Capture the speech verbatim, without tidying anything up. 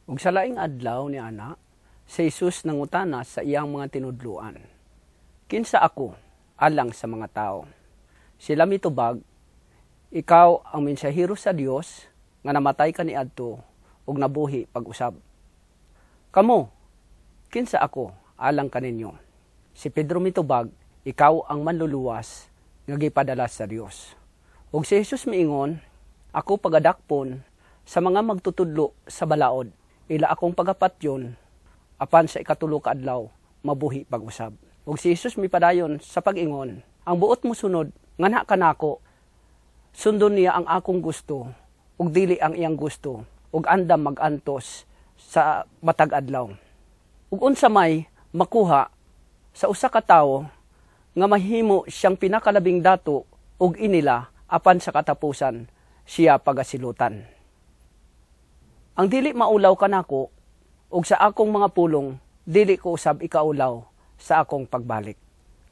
Ug sa laing adlaw ni ana, si Jesus nangutana sa iyang mga tinudluan. Kinsa ako alang sa mga tao? Sila mitubag, ikaw ang mensahero sa Dios nga namatay kaniadto ug nabuhi pag-usab. Kamo, kinsa ako alang kaninyo? Si Pedro mitubag, ikaw ang manluluwas nga gipadala sa Dios. Ug si Jesus miingon, ako pagadakpon sa mga magtutudlo sa balaod, ila akong pagapatyon, apan sa ikatulo ka adlaw, mabuhi pag-usab. Ug si Jesus mipadayon sa pag-ingon, ang buot mo sunod, ngana kanako, sundon niya ang akong gusto, ug dili ang iyang gusto, ug andam magantos sa matag adlaw. Ug unsa may makuha sa usa ka tawo nga mahimo siyang pinakalabing dato ug inila apan sa katapusan siya pagasilutan. Ang dili maulaw kanako ug sa akong mga pulong dili ko usab ikaulaw sa akong pagbalik.